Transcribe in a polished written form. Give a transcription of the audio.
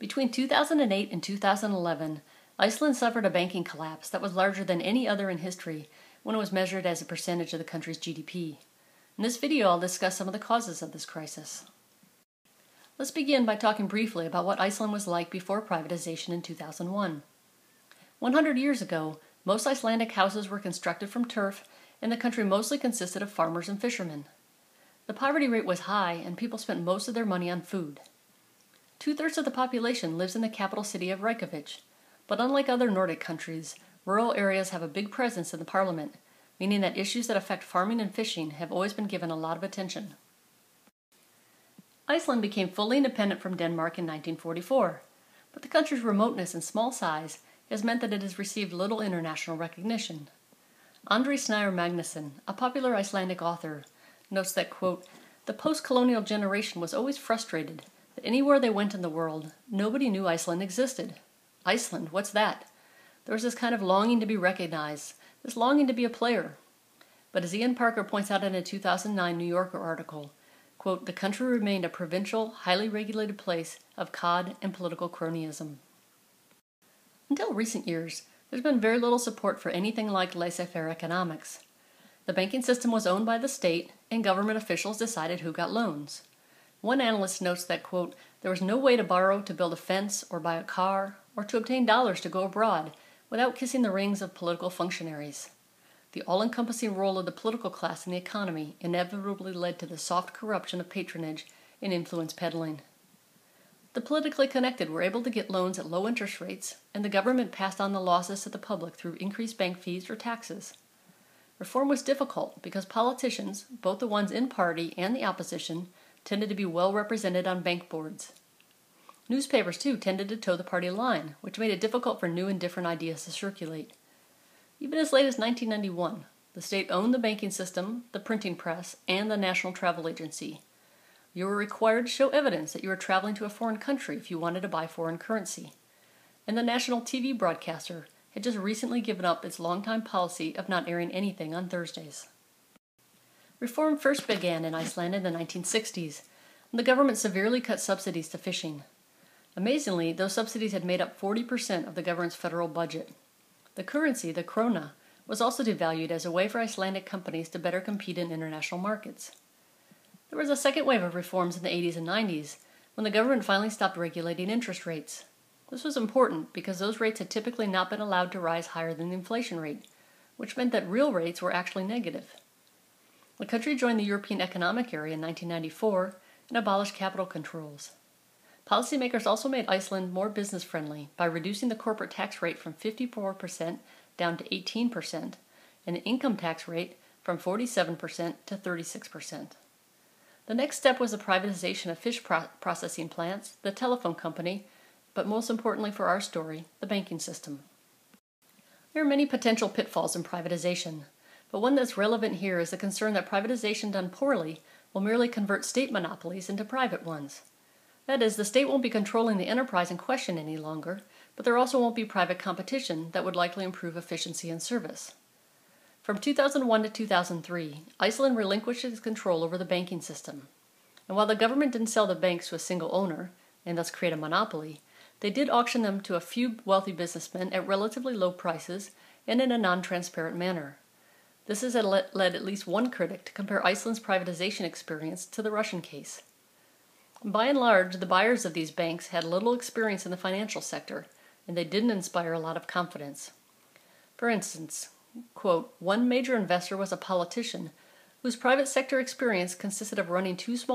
Between 2008 and 2011, Iceland suffered a banking collapse that was larger than any other in history when it was measured as a percentage of the country's GDP. In this video, I'll discuss some of the causes of this crisis. Let's begin by talking briefly about what Iceland was like before privatization in 2001. 100 years ago, most Icelandic houses were constructed from turf, and the country mostly consisted of farmers and fishermen. The poverty rate was high, and people spent most of their money on food. 2/3 of the population lives in the capital city of Reykjavik, but unlike other Nordic countries, rural areas have a big presence in the parliament, meaning that issues that affect farming and fishing have always been given a lot of attention. Iceland became fully independent from Denmark in 1944, but the country's remoteness and small size has meant that it has received little international recognition. Andri Snær Magnusson, a popular Icelandic author, notes that, quote, "The post-colonial generation was always frustrated that anywhere they went in the world, nobody knew Iceland existed. Iceland, what's that? There was this kind of longing to be recognized, this longing to be a player." But as Ian Parker points out in a 2009 New Yorker article, quote, "The country remained a provincial, highly regulated place of cod and political cronyism." Until recent years, there's been very little support for anything like laissez-faire economics. The banking system was owned by the state, and government officials decided who got loans. One analyst notes that, quote, "There was no way to borrow to build a fence or buy a car or to obtain dollars to go abroad without kissing the rings of political functionaries. The all-encompassing role of the political class in the economy inevitably led to the soft corruption of patronage and influence peddling. The politically connected were able to get loans at low interest rates, and the government passed on the losses to the public through increased bank fees or taxes. Reform was difficult because politicians, both the ones in party and the opposition, tended to be well represented on bank boards. Newspapers, too, tended to toe the party line, which made it difficult for new and different ideas to circulate. Even as late as 1991, the state owned the banking system, the printing press, and the National Travel Agency. You were required to show evidence that you were traveling to a foreign country if you wanted to buy foreign currency. And the national TV broadcaster had just recently given up its longtime policy of not airing anything on Thursdays. Reform first began in Iceland in the 1960s, when the government severely cut subsidies to fishing. Amazingly, those subsidies had made up 40% of the government's federal budget. The currency, the krona, was also devalued as a way for Icelandic companies to better compete in international markets. There was a second wave of reforms in the 80s and 90s, when the government finally stopped regulating interest rates. This was important because those rates had typically not been allowed to rise higher than the inflation rate, which meant that real rates were actually negative. The country joined the European Economic Area in 1994 and abolished capital controls. Policymakers also made Iceland more business-friendly by reducing the corporate tax rate from 54% down to 18% and the income tax rate from 47% to 36%. The next step was the privatization of fish processing plants, the telephone company, but most importantly for our story, the banking system. There are many potential pitfalls in privatization, but one that's relevant here is the concern that privatization done poorly will merely convert state monopolies into private ones. That is, the state won't be controlling the enterprise in question any longer, but there also won't be private competition that would likely improve efficiency and service. From 2001 to 2003, Iceland relinquished its control over the banking system. And while the government didn't sell the banks to a single owner, and thus create a monopoly, they did auction them to a few wealthy businessmen at relatively low prices and in a non-transparent manner. This has led at least one critic to compare Iceland's privatization experience to the Russian case. By and large, the buyers of these banks had little experience in the financial sector, and they didn't inspire a lot of confidence. For instance, quote, "One major investor was a politician whose private sector experience consisted of running two small